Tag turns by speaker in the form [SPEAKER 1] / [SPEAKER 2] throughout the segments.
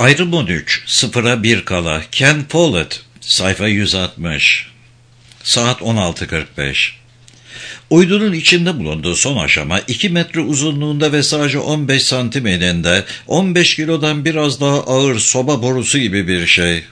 [SPEAKER 1] Ayrım 13, 0'a 1 kala. Ken Follett, sayfa 160. Saat 16.45. Uydunun içinde bulunduğu son aşama 2 metre uzunluğunda ve sadece 15 santim eninde, 15 kilodan biraz daha ağır soba borusu gibi bir şey.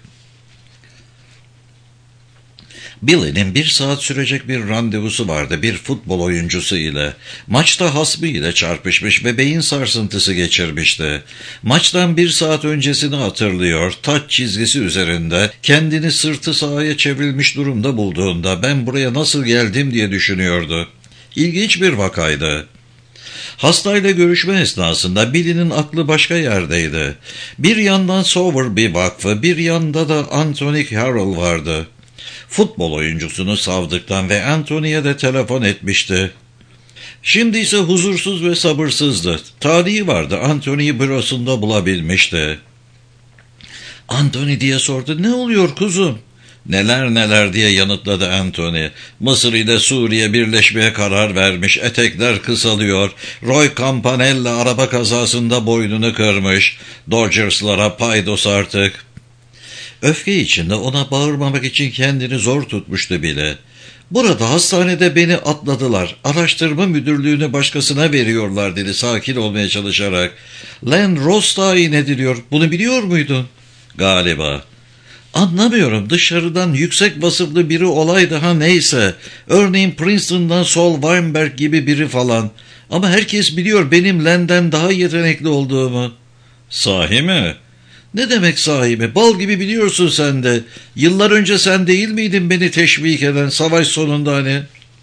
[SPEAKER 1] Billy'nin 1 saat sürecek bir randevusu vardı bir futbol oyuncusu ile. Maçta hasbı ile çarpışmış ve beyin sarsıntısı geçirmişti. Maçtan 1 saat öncesini hatırlıyor, taç çizgisi üzerinde kendini sırtı sahaya çevrilmiş durumda bulduğunda ben buraya nasıl geldim diye düşünüyordu. İlginç bir vakaydı. Hastayla görüşme esnasında Billy'nin aklı başka yerdeydi. Bir yandan Sowerby Vakfı, bir yanda da Anthony Carroll vardı. Futbol oyuncusunu savdıktan ve Anthony'ye de telefon etmişti. Şimdi ise huzursuz ve sabırsızdı. Tarihi vardı, Anthony'yi bürosunda bulabilmişti. Anthony diye sordu. Ne oluyor kuzum? Neler neler diye yanıtladı Anthony. Mısır ile Suriye birleşmeye karar vermiş. Etekler kısalıyor. Roy Campanella araba kazasında boynunu kırmış. Dodgers'lara paydos artık. Öfke içinde ona bağırmamak için kendini zor tutmuştu bile. Burada hastanede beni atladılar. Araştırma müdürlüğünü başkasına veriyorlar dedi sakin olmaya çalışarak. Len Ross tayin ediliyor. Bunu biliyor muydun? Galiba. Anlamıyorum. Dışarıdan yüksek vasıflı biri olay daha neyse. Örneğin Princeton'dan Sol Weinberg gibi biri falan. Ama herkes biliyor benim Len'den daha yetenekli olduğumu. Sahi mi? Ne demek sahibi? Bal gibi biliyorsun sen de. Yıllar önce sen değil miydin beni teşvik eden savaş sonunda hani?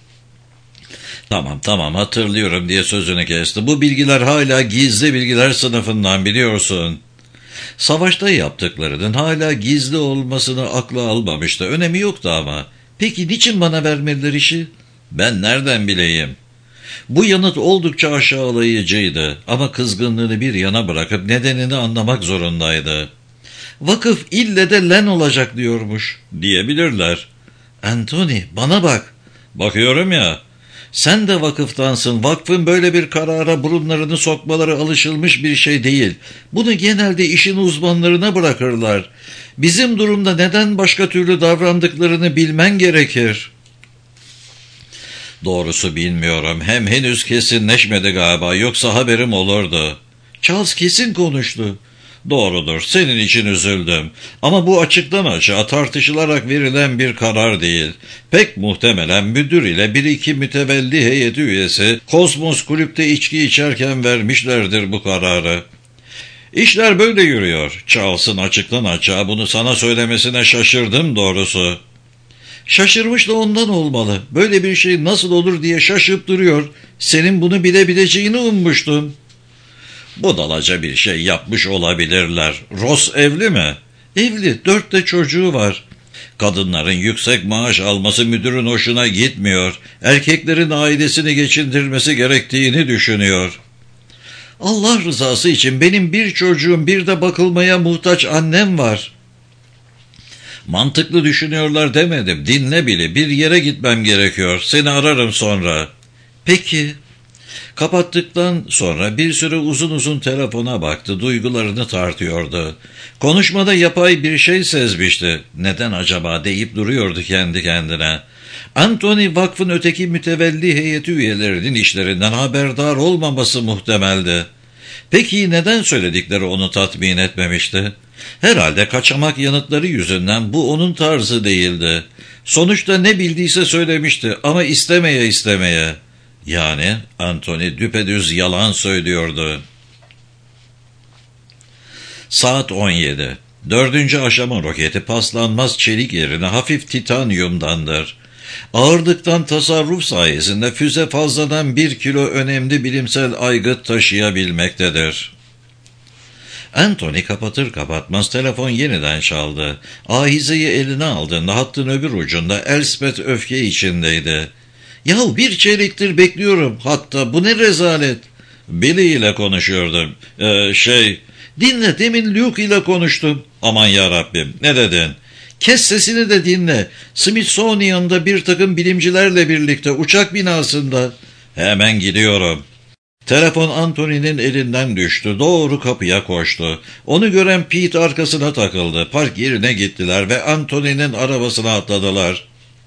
[SPEAKER 1] Tamam hatırlıyorum diye sözünü kesti. Bu bilgiler hala gizli bilgiler sınıfından biliyorsun. Savaşta yaptıklarının hala gizli olmasını akla almamıştı. Önemi yoktu ama. Peki niçin bana vermediler işi? Ben nereden bileyim? Bu yanıt oldukça aşağılayıcıydı ama kızgınlığını bir yana bırakıp nedenini anlamak zorundaydı. Vakıf ille de Len olacak diyormuş diyebilirler. Anthony bana bak. Bakıyorum ya. Sen de vakıftansın. Vakfın böyle bir karara burunlarını sokmaları alışılmış bir şey değil. Bunu genelde işin uzmanlarına bırakırlar. Bizim durumda neden başka türlü davrandıklarını bilmen gerekir. Doğrusu bilmiyorum. Hem henüz kesinleşmedi galiba. Yoksa haberim olurdu. Charles kesin konuştu. Doğrudur. Senin için üzüldüm. Ama bu açıktan açığa tartışılarak verilen bir karar değil. Pek muhtemelen müdür ile bir iki mütevelli heyeti üyesi Kosmos kulüpte içki içerken vermişlerdir bu kararı. İşler böyle yürüyor. Charles'ın açıktan açığa bunu sana söylemesine şaşırdım doğrusu. Şaşırmış da ondan olmalı. Böyle bir şey nasıl olur diye şaşıp duruyor. Senin bunu bilebileceğini ummuştum. Budalaca bir şey yapmış olabilirler. Ross evli mi? Evli. 4 de çocuğu var. Kadınların yüksek maaş alması müdürün hoşuna gitmiyor. Erkeklerin ailesini geçindirmesi gerektiğini düşünüyor. Allah rızası için benim bir çocuğum bir de bakılmaya muhtaç annem var. Mantıklı düşünüyorlar demedim. Dinle bile. Bir yere gitmem gerekiyor. Seni ararım sonra. Peki. Kapattıktan sonra bir süre uzun uzun telefona baktı. Duygularını tartıyordu. Konuşmada yapay bir şey sezmişti. Neden acaba deyip duruyordu kendi kendine. Anthony vakfın öteki mütevelli heyeti üyelerinin işlerinden haberdar olmaması muhtemeldi. Peki neden söyledikleri onu tatmin etmemişti? Herhalde kaçamak yanıtları yüzünden bu onun tarzı değildi. Sonuçta ne bildiyse söylemişti ama istemeye. Yani Anthony düpedüz yalan söylüyordu. Saat 17. 4. aşama roketi paslanmaz çelik yerine hafif titanyumdandır. Ağırlıktan tasarruf sayesinde füze fazladan 1 kilo önemli bilimsel aygıt taşıyabilmektedir. Anthony kapatır kapatmaz telefon yeniden çaldı. Ahizeyi eline aldığında hattın öbür ucunda Elspeth öfke içindeydi. ''Yahu bir çeyrektir bekliyorum hatta, bu ne rezalet.'' ''Billy ile konuşuyordum. Dinle, demin Luke ile konuştum.'' ''Aman yarabbim, ne dedin?'' ''Kes sesini de dinle. Smithsonian'da bir takım bilimcilerle birlikte uçak binasında.'' ''Hemen gidiyorum.'' Telefon Anthony'nin elinden düştü. Doğru kapıya koştu. Onu gören Pete arkasına takıldı. Park yerine gittiler ve Anthony'nin arabasına atladılar.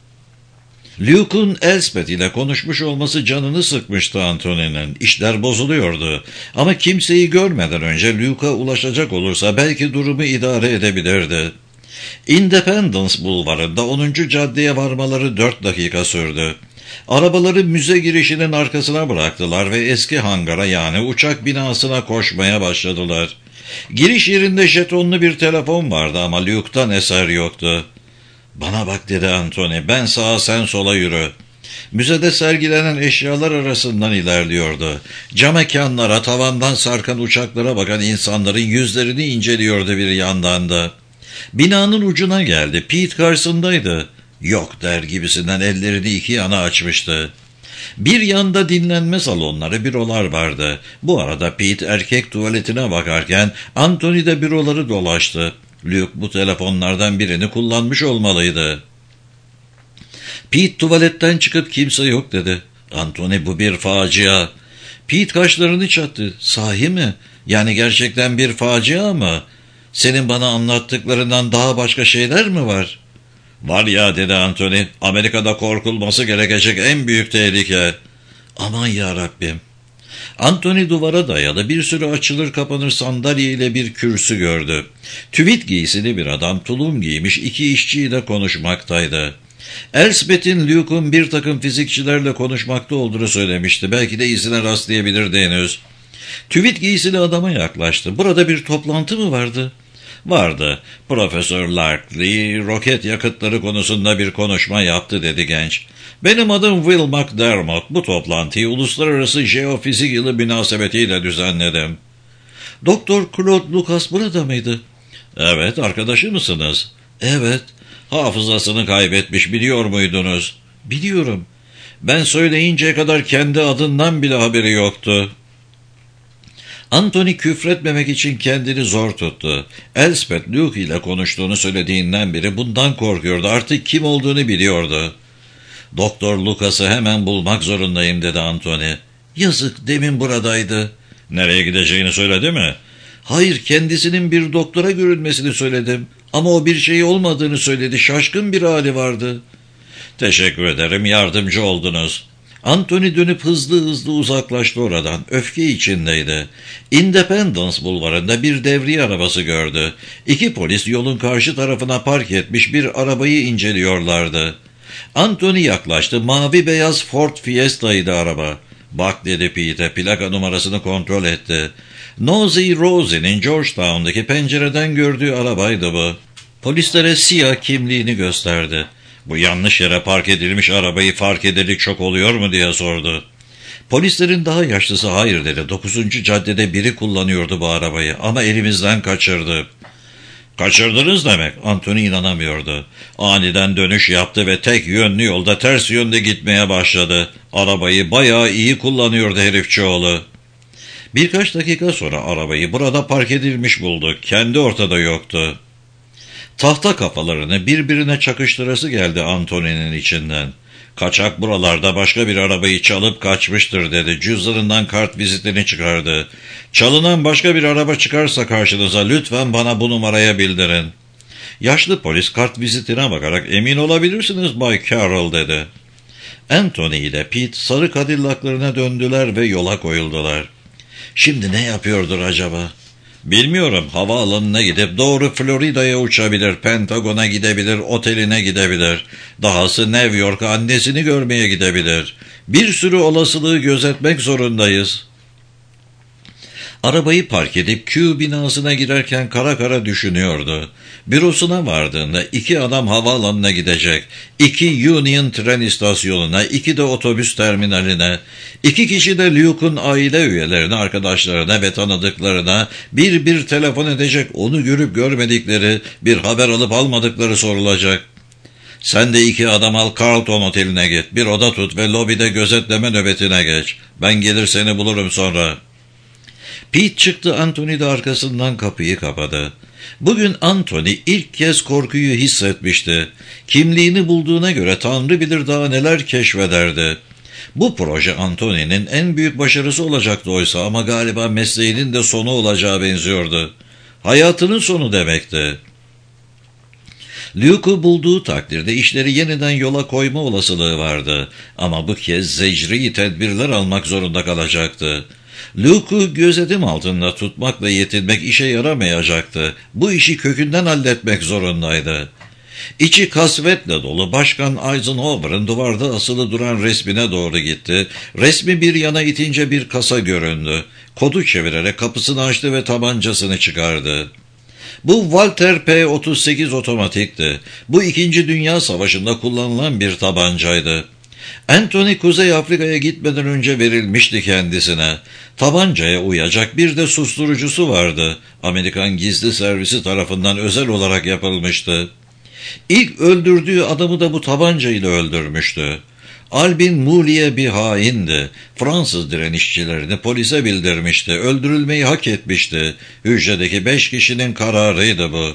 [SPEAKER 1] Luke'un Elspeth ile konuşmuş olması canını sıkmıştı Anthony'nin. İşler bozuluyordu. Ama kimseyi görmeden önce Luke'a ulaşacak olursa belki durumu idare edebilirdi. Independence Bulvarı'nda 10. caddeye varmaları 4 dakika sürdü. Arabaları müze girişinin arkasına bıraktılar ve eski hangara, yani uçak binasına koşmaya başladılar. Giriş yerinde jetonlu bir telefon vardı ama Luke'tan eser yoktu. "Bana bak," dedi Anthony, "ben sağa sen sola yürü." Müzede sergilenen eşyalar arasından ilerliyordu. Cam mekanlara, tavandan sarkan uçaklara bakan insanların yüzlerini inceliyordu bir yandan da. Binanın ucuna geldi. Pete karşısındaydı. "Yok," der gibisinden ellerini iki yana açmıştı. Bir yanda dinlenme salonları, bürolar vardı. Bu arada Pete erkek tuvaletine bakarken Anthony de büroları dolaştı. Luke bu telefonlardan birini kullanmış olmalıydı. Pete tuvaletten çıkıp "Kimse yok," dedi. Anthony, "Bu bir facia." Pete kaşlarını çattı. "Sahi mi? Yani gerçekten bir facia mı? Senin bana anlattıklarından daha başka şeyler mi var?" "Var ya," dedi Anthony, "Amerika'da korkulması gerekecek en büyük tehlike." "Aman yarabbim." Anthony duvara dayalı bir sürü açılır kapanır sandalye ile bir kürsü gördü. Tüvit giysili bir adam tulum giymiş iki işçiyle konuşmaktaydı. Elspeth'in Luke'un bir takım fizikçilerle konuşmakta olduğunu söylemişti. Belki de izine rastlayabilirdi henüz. Tüvit giysili adama yaklaştı. "Burada bir toplantı mı vardı?" "Vardı. Profesör Larkley roket yakıtları konusunda bir konuşma yaptı," dedi genç. "Benim adım Will McDermott. Bu toplantıyı uluslararası jeofizik yılı münasebetiyle düzenledim." "Doktor Claude Lucas burada mıydı?" "Evet, arkadaşı mısınız?" "Evet." "Hafızasını kaybetmiş, biliyor muydunuz?" "Biliyorum." "Ben söyleyinceye kadar kendi adından bile haberi yoktu." Anthony küfretmemek için kendini zor tuttu. Elspeth Luke ile konuştuğunu söylediğinden beri bundan korkuyordu. Artık kim olduğunu biliyordu. "Doktor Lucas'ı hemen bulmak zorundayım," dedi Anthony. "Yazık, demin buradaydı." "Nereye gideceğini söyledi mi?" "Hayır, kendisinin bir doktora görünmesini söyledim. Ama o bir şey olmadığını söyledi. Şaşkın bir hali vardı." "Teşekkür ederim, yardımcı oldunuz." Anthony dönüp hızlı uzaklaştı oradan. Öfke içindeydi. Independence Bulvarı'nda bir devriye arabası gördü. İki polis yolun karşı tarafına park etmiş bir arabayı inceliyorlardı. Anthony yaklaştı. Mavi beyaz Ford Fiesta'ydı araba. "Bak," dedi Pete, plaka numarasını kontrol etti. Nosy Rosie'nin Georgetown'daki pencereden gördüğü arabaydı bu. Polislere siyah kimliğini gösterdi. "Bu yanlış yere park edilmiş arabayı fark edeli çok oluyor mu?" diye sordu. Polislerin daha yaşlısı "Hayır," dedi. 9. caddede biri kullanıyordu bu arabayı ama elimizden kaçırdı." "Kaçırdınız demek?" Anthony inanamıyordu. "Aniden dönüş yaptı ve tek yönlü yolda ters yönde gitmeye başladı. Arabayı bayağı iyi kullanıyordu herifçioğlu." Birkaç dakika sonra arabayı burada park edilmiş bulduk. Kendi ortada yoktu. Tahta kafalarını birbirine çakıştırası geldi Anthony'nin içinden. "Kaçak buralarda başka bir arabayı çalıp kaçmıştır," dedi. Cüzdanından kart vizitini çıkardı. "Çalınan başka bir araba çıkarsa karşınıza lütfen bana bu numaraya bildirin." Yaşlı polis kart vizitine bakarak "Emin olabilirsiniz Bay Carroll," dedi. Anthony ile Pete sarı Cadillac'larına döndüler ve yola koyuldular. "Şimdi ne yapıyordur acaba?" "Bilmiyorum. Havaalanına gidip doğru Florida'ya uçabilir, Pentagon'a gidebilir, oteline gidebilir. Dahası New York'a annesini görmeye gidebilir. Bir sürü olasılığı gözetmek zorundayız." Arabayı park edip Q binasına girerken kara kara düşünüyordu. Bürosuna vardığında 2 adam havaalanına gidecek, 2 Union tren istasyonuna, 2 de otobüs terminaline, 2 kişi de Luke'un aile üyelerine, arkadaşlarına ve tanıdıklarına bir telefon edecek, onu görüp görmedikleri, bir haber alıp almadıkları sorulacak. "Sen de 2 adam al, Carlton Oteli'ne git, bir oda tut ve lobide gözetleme nöbetine geç. Ben gelir seni bulurum sonra." Pete çıktı, Anthony de arkasından kapıyı kapadı. Bugün Anthony ilk kez korkuyu hissetmişti. Kimliğini bulduğuna göre Tanrı bilir daha neler keşfederdi. Bu proje Antony'nin en büyük başarısı olacaktı oysa, ama galiba mesleğinin de sonu olacağı benziyordu. Hayatının sonu demekti. Luke'u bulduğu takdirde işleri yeniden yola koyma olasılığı vardı. Ama bu kez zecri tedbirler almak zorunda kalacaktı. Luke'u gözetim altında tutmakla yetinmek işe yaramayacaktı. Bu işi kökünden halletmek zorundaydı. İçi kasvetle dolu Başkan Eisenhower'ın duvarda asılı duran resmine doğru gitti. Resmi bir yana itince bir kasa göründü. Kodu çevirerek kapısını açtı ve tabancasını çıkardı. Bu Walter P38 otomatikti. Bu 2. Dünya Savaşı'nda kullanılan bir tabancaydı. Anthony Kuzey Afrika'ya gitmeden önce verilmişti kendisine. Tabancaya uyacak bir de susturucusu vardı. Amerikan gizli servisi tarafından özel olarak yapılmıştı. İlk öldürdüğü adamı da bu tabancayla öldürmüştü. Albin Moulier bir haindi. Fransız direnişçilerini polise bildirmişti. Öldürülmeyi hak etmişti. Hücredeki 5 kişinin kararıydı bu.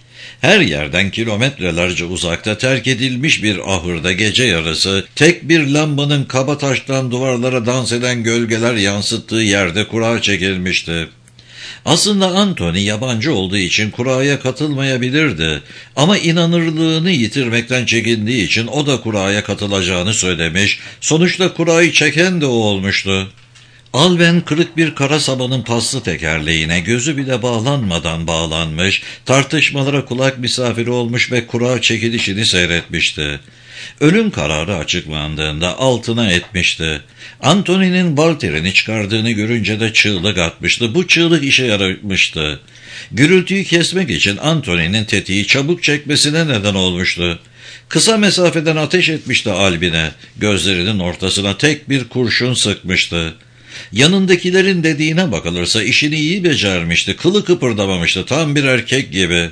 [SPEAKER 1] Her yerden kilometrelerce uzakta terk edilmiş bir ahırda gece yarısı tek bir lambanın kaba taştan duvarlara dans eden gölgeler yansıttığı yerde kura çekilmişti. Aslında Anthony yabancı olduğu için kuraya katılmayabilirdi ama inanırlığını yitirmekten çekindiği için o da kuraya katılacağını söylemiş, sonuçta kurayı çeken de o olmuştu. Alben kırık bir kara sabanın paslı tekerleğine gözü bile bağlanmadan bağlanmış, tartışmalara kulak misafiri olmuş ve kura çekilişini seyretmişti. Ölüm kararı açıklandığında altına etmişti. Anthony'nin Walter'ini çıkardığını görünce de çığlık atmıştı. Bu çığlık işe yaramıştı. Gürültüyü kesmek için Anthony'nin tetiği çabuk çekmesine neden olmuştu. Kısa mesafeden ateş etmişti Albin'e. Gözlerinin ortasına tek bir kurşun sıkmıştı. Yanındakilerin dediğine bakılırsa işini iyi becermişti. Kılı kıpırdamamıştı. Tam bir erkek gibi.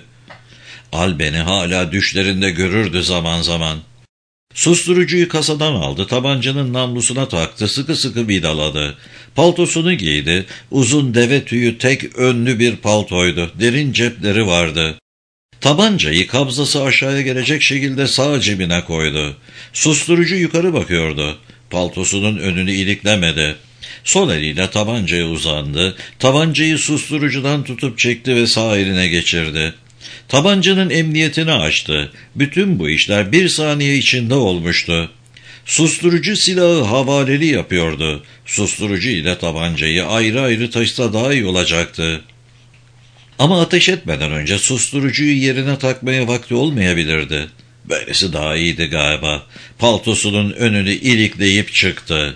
[SPEAKER 1] Albin'i hala düşlerinde görürdü zaman zaman. Susturucuyu kasadan aldı, tabancanın namlusuna taktı, sıkı sıkı vidaladı. Paltosunu giydi, uzun deve tüyü tek önlü bir paltoydu, derin cepleri vardı. Tabancayı kabzası aşağıya gelecek şekilde sağ cebine koydu. Susturucu yukarı bakıyordu, paltosunun önünü iliklemedi. Sol eliyle tabancaya uzandı, tabancayı susturucudan tutup çekti ve sağ eline geçirdi. Tabancanın emniyetini açtı. Bütün bu işler 1 saniye içinde olmuştu. Susturucu silahı havaleli yapıyordu. Susturucu ile tabancayı ayrı ayrı taşısa daha iyi olacaktı. Ama ateş etmeden önce susturucuyu yerine takmaya vakti olmayabilirdi. Böylesi daha iyiydi galiba. Paltosunun önünü ilikleyip çıktı.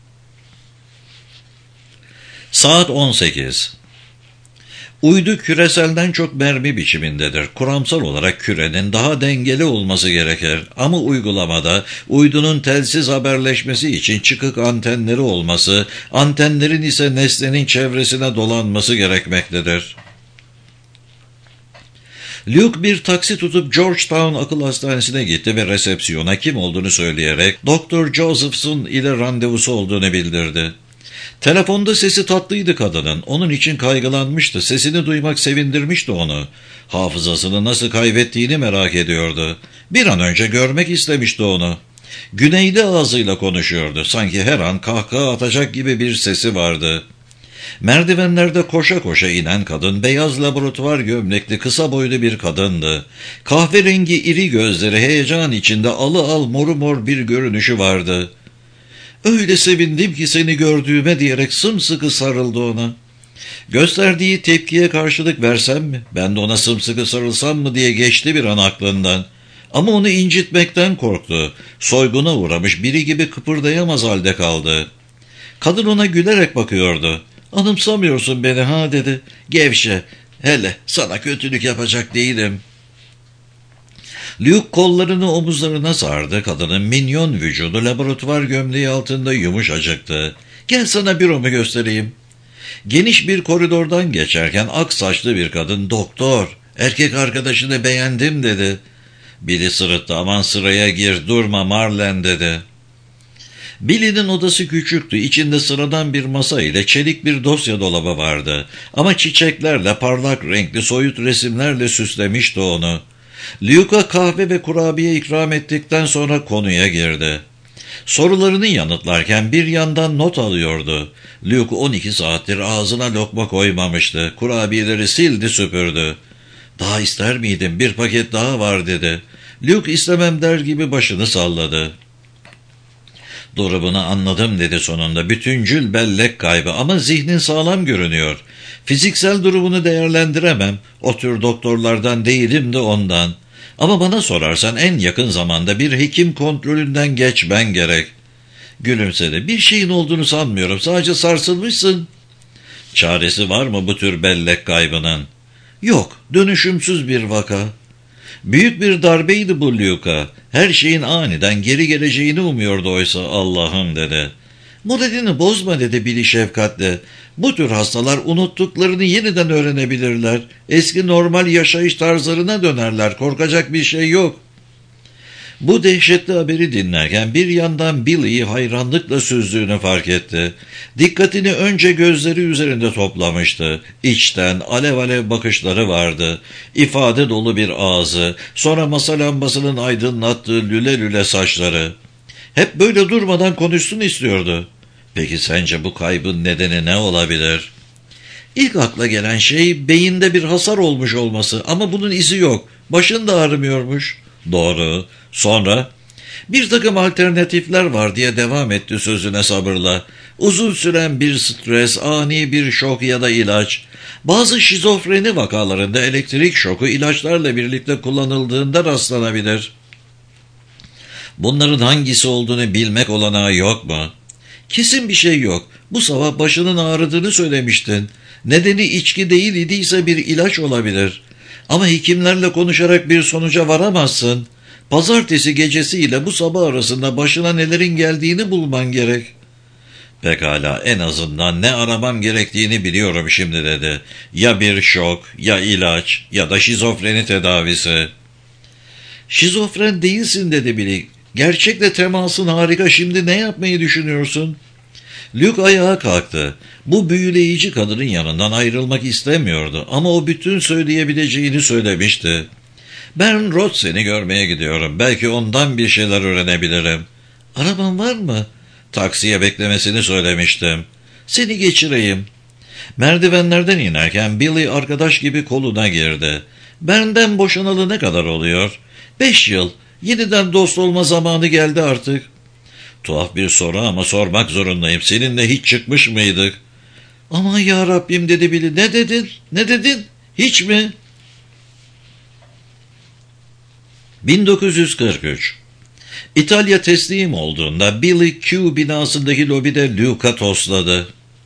[SPEAKER 1] Saat 18. Uydu küreselden çok mermi biçimindedir. Kuramsal olarak kürenin daha dengeli olması gerekir. Ama uygulamada uydunun telsiz haberleşmesi için çıkık antenleri olması, antenlerin ise nesnenin çevresine dolanması gerekmektedir. Luke bir taksi tutup Georgetown Akıl Hastanesi'ne gitti ve resepsiyona kim olduğunu söyleyerek Dr. Josephson ile randevusu olduğunu bildirdi. Telefonda sesi tatlıydı kadının. Onun için kaygılanmıştı. Sesini duymak sevindirmişti onu. Hafızasını nasıl kaybettiğini merak ediyordu. Bir an önce görmek istemişti onu. Güneyli ağzıyla konuşuyordu. Sanki her an kahkaha atacak gibi bir sesi vardı. Merdivenlerde koşa koşa inen kadın, beyaz laboratuvar gömlekli kısa boylu bir kadındı. Kahverengi iri gözleri heyecan içinde alı moru mor bir görünüşü vardı. "Öyle sevindim ki seni gördüğüme" diyerek sımsıkı sarıldı ona. Gösterdiği tepkiye karşılık versem mi, ben de ona sımsıkı sarılsam mı diye geçti bir an aklından. Ama onu incitmekten korktu. Soyguna uğramış biri gibi kıpırdayamaz halde kaldı. Kadın ona gülerek bakıyordu. "Anımsamıyorsun beni ha?" dedi. "Gevşe, hele sana kötülük yapacak değilim." Luke kollarını omuzlarına sardı. Kadının minyon vücudu laboratuvar gömleği altında yumuşacıktı. "Gel sana büromu göstereyim." Geniş bir koridordan geçerken ak saçlı bir kadın, "Doktor, erkek arkadaşını beğendim" dedi. Billy sırıttı. "Aman sıraya gir, durma Marlen" dedi. Billy'nin odası küçüktü. İçinde sıradan bir masa ile çelik bir dosya dolabı vardı. Ama çiçeklerle, parlak renkli soyut resimlerle süslemişti onu. Luke'a kahve ve kurabiye ikram ettikten sonra konuya girdi. Sorularını yanıtlarken bir yandan not alıyordu. Luke 12 saattir ağzına lokma koymamıştı. Kurabiyeleri sildi süpürdü. "Daha ister miydin? Bir paket daha var," dedi. Luke istemem der gibi başını salladı. "Durumunu anladım," dedi sonunda. "Bütüncül bellek kaybı ama zihnin sağlam görünüyor. Fiziksel durumunu değerlendiremem. O tür doktorlardan değilim de ondan. Ama bana sorarsan en yakın zamanda bir hekim kontrolünden geçmen gerek." Gülümsedi. "Bir şeyin olduğunu sanmıyorum. Sadece sarsılmışsın." "Çaresi var mı bu tür bellek kaybının?" "Yok. Dönüşümsüz bir vaka." Büyük bir darbeydi bu Luke'a. Her şeyin aniden geri geleceğini umuyordu oysa. "Allah'ım," dedi. "Moralini bozma," dedi Billy şefkatle. "Bu tür hastalar unuttuklarını yeniden öğrenebilirler. Eski normal yaşayış tarzlarına dönerler. Korkacak bir şey yok." Bu dehşetli haberi dinlerken bir yandan Billy'yi hayranlıkla süzdüğünü fark etti. Dikkatini önce gözleri üzerinde toplamıştı. İçten alev alev bakışları vardı. İfade dolu bir ağzı, sonra masa lambasının aydınlattığı lüle lüle saçları. Hep böyle durmadan konuşsun istiyordu. Peki sence bu kaybın nedeni ne olabilir? İlk akla gelen şey beyinde bir hasar olmuş olması ama bunun izi yok. Başın da ağrımıyormuş. Doğru. Sonra? "Bir takım alternatifler var," diye devam etti sözüne sabırla. "Uzun süren bir stres, ani bir şok ya da ilaç. Bazı şizofreni vakalarında elektrik şoku ilaçlarla birlikte kullanıldığında rastlanabilir." "Bunların hangisi olduğunu bilmek olanağı yok mu?" "Kesin bir şey yok. Bu sabah başının ağrıdığını söylemiştin. Nedeni içki değil idiyse bir ilaç olabilir. Ama hekimlerle konuşarak bir sonuca varamazsın. Pazartesi gecesiyle bu sabah arasında başına nelerin geldiğini bulman gerek." "Pekala, en azından ne aramam gerektiğini biliyorum şimdi," dedi. "Ya bir şok, ya ilaç, ya da şizofreni tedavisi." "Şizofren değilsin," dedi Billy. "Gerçekle temasın harika. Şimdi ne yapmayı düşünüyorsun?" Luke ayağa kalktı. Bu büyüleyici kadının yanından ayrılmak istemiyordu ama o bütün söyleyebileceğini söylemişti. "Ben Rothsen'i görmeye gidiyorum. Belki ondan bir şeyler öğrenebilirim." "Araban var mı?" "Taksiye beklemesini söylemiştim." "Seni geçireyim." Merdivenlerden inerken Billy arkadaş gibi koluna girdi. "Benden boşanalı ne kadar oluyor?" "5 yıl. Yeniden dost olma zamanı geldi artık." "Tuhaf bir soru ama sormak zorundayım. Seninle hiç çıkmış mıydık?" "Aman ya Rabbim," dedi Billy. "Ne dedin? Ne dedin? Hiç mi?" 1943. İtalya teslim olduğunda Billy Q binasındaki lobide Luke'a tosladı.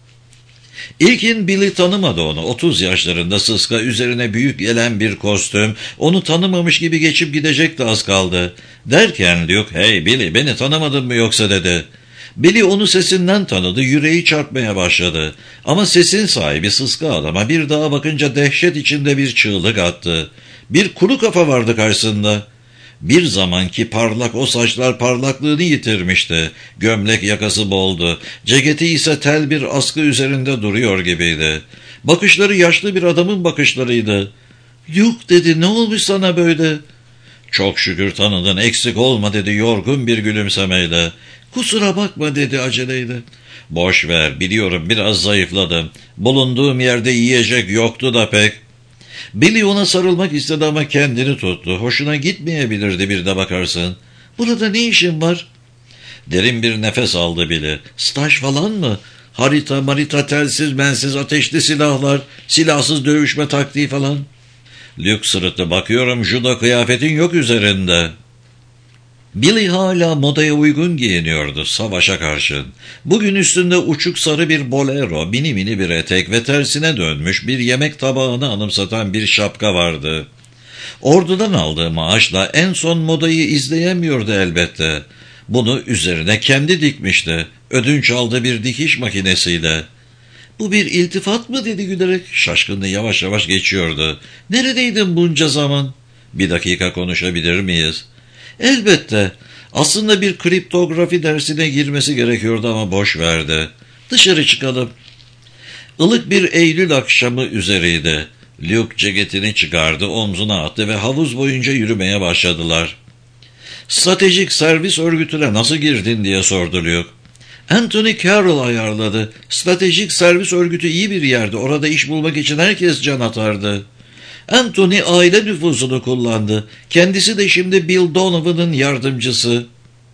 [SPEAKER 1] İlkin Billy tanımadı onu. 30 yaşlarında sıska, üzerine büyük gelen bir kostüm, onu tanımamış gibi geçip gidecekti az kaldı. Derken Luke, "Hey Billy, beni tanımadın mı yoksa?" dedi. Billy onu sesinden tanıdı, yüreği çarpmaya başladı. Ama sesin sahibi sıska adama bir daha bakınca dehşet içinde bir çığlık attı. Bir kuru kafa vardı karşısında. Bir zamanki parlak o saçlar parlaklığını yitirmişti. Gömlek yakası boldu. Ceketi ise tel bir askı üzerinde duruyor gibiydi. Bakışları yaşlı bir adamın bakışlarıydı. "Luke," dedi, "ne olmuş sana böyle?" "Çok şükür tanıdın, eksik olma," dedi yorgun bir gülümsemeyle. "Kusura bakma," dedi aceleyle. "Boş ver, biliyorum biraz zayıfladım. Bulunduğum yerde yiyecek yoktu da pek." Billy ona sarılmak istedi ama kendini tuttu. Hoşuna gitmeyebilirdi bir de bakarsın. "Burada ne işin var?" Derin bir nefes aldı Billy. "Staj falan mı? Harita, marita, telsiz, bensiz, ateşli silahlar, silahsız dövüşme taktiği falan." Luke sırıttı. "Bakıyorum judo kıyafetin yok üzerinde." Billy hala modaya uygun giyiniyordu savaşa karşın. Bugün üstünde uçuk sarı bir bolero, mini mini bir etek ve tersine dönmüş bir yemek tabağını anımsatan bir şapka vardı. Ordudan aldığı maaşla en son modayı izleyemiyordu elbette. Bunu üzerine kendi dikmişti. Ödünç aldığı bir dikiş makinesiyle. "Bu bir iltifat mı?" dedi gülerek. Şaşkınlığı yavaş yavaş geçiyordu. "Neredeydin bunca zaman?" "Bir dakika konuşabilir miyiz?" "Elbette. Aslında bir kriptografi dersine girmesi gerekiyordu ama boş verdi. Dışarı çıkalım." Ilık bir Eylül akşamı üzeriydi. Luke ceketini çıkardı, omzuna attı ve havuz boyunca yürümeye başladılar. Stratejik servis örgütüne nasıl girdin diye sordu Luke. Anthony Carroll ayarladı. Stratejik servis örgütü iyi bir yerde. Orada iş bulmak için herkes can atardı. Anthony aile nüfuzunu kullandı. Kendisi de şimdi Bill Donovan'ın yardımcısı.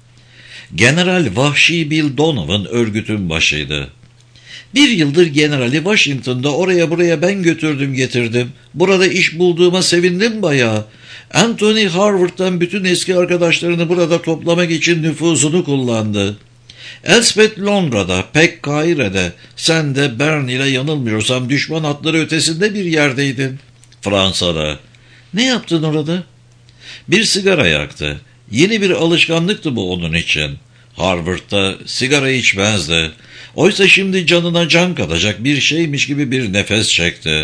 [SPEAKER 1] General Vahşi Bill Donovan örgütün başıydı. 1 yıldır generali Washington'da oraya buraya ben götürdüm getirdim. Burada iş bulduğuma sevindim bayağı. Anthony Harvard'dan bütün eski arkadaşlarını burada toplamak için nüfuzunu kullandı. Elspeth Londra'da, Peck Kaire'de, sen de Bern ile yanılmıyorsam düşman hatları ötesinde bir yerdeydin. Fransa'da. Ne yaptın orada? Bir sigara yaktı. Yeni bir alışkanlıktı bu onun için. Harvard'da sigara içmezdi. Oysa şimdi canına can katacak bir şeymiş gibi bir nefes çekti.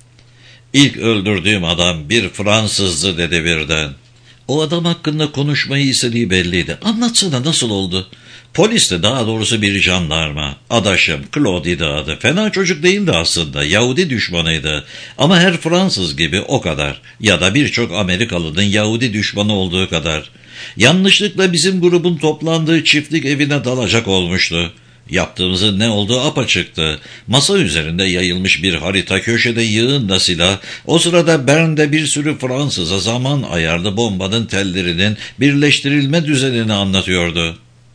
[SPEAKER 1] İlk öldürdüğüm adam bir Fransızdı dedi birden. O adam hakkında konuşmayı istediği belliydi. Anlatsana nasıl oldu? Polisti, daha doğrusu bir jandarma. Adaşım Claude'ydi adı. Fena çocuk değildi aslında. Yahudi düşmanıydı. Ama her Fransız gibi o kadar. Ya da birçok Amerikalı'nın Yahudi düşmanı olduğu kadar. Yanlışlıkla bizim grubun toplandığı çiftlik evine dalacak olmuştu. Yaptığımızın ne olduğu apaçıktı. Masa üzerinde yayılmış bir harita, köşede yığınla silah. O sırada Bern'de bir sürü Fransız'a zaman ayarlı bombanın tellerinin birleştirilme düzenini anlatıyordu.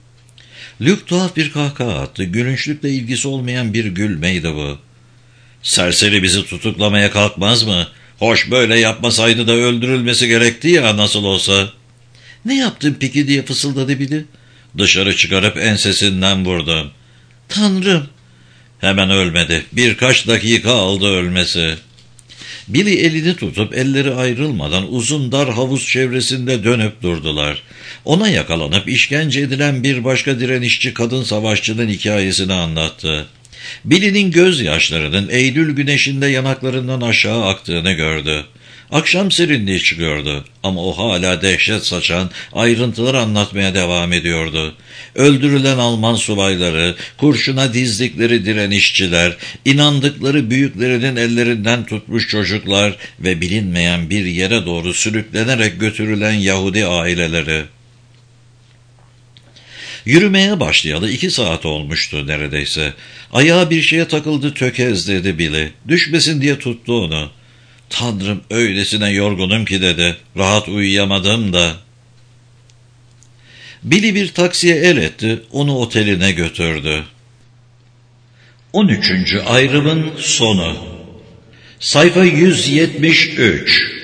[SPEAKER 1] Luke tuhaf bir kahkaha attı. Gülünçlükle ilgisi olmayan bir gülmeydi bu. Serseri bizi tutuklamaya kalkmaz mı? Hoş böyle yapmasaydı da öldürülmesi gerekti ya nasıl olsa. Ne yaptın peki diye fısıldadı biri. Dışarı çıkarıp ensesinden vurdum. Tanrım! Hemen ölmedi. Birkaç dakika aldı ölmesi. Billy elini tutup elleri ayrılmadan uzun dar havuz çevresinde dönüp durdular. Ona yakalanıp işkence edilen bir başka direnişçi kadın savaşçının hikayesini anlattı. Billy'nin gözyaşlarının Eylül güneşinde yanaklarından aşağı aktığını gördü. Akşam serinliği çıkıyordu ama o hala dehşet saçan ayrıntılar anlatmaya devam ediyordu. Öldürülen Alman subayları, kurşuna dizdikleri direnişçiler, inandıkları büyüklerinin ellerinden tutmuş çocuklar ve bilinmeyen bir yere doğru sürüklenerek götürülen Yahudi aileleri. Yürümeye başlayalı 2 saat olmuştu neredeyse. Ayağı bir şeye takıldı, tökezledi Billy. Düşmesin diye tuttu onu. Tanrım, öylesine yorgunum ki dedi. Rahat uyuyamadım da. Billy bir taksiye el etti, onu oteline götürdü. 13. ayrımın sonu. Sayfa 173.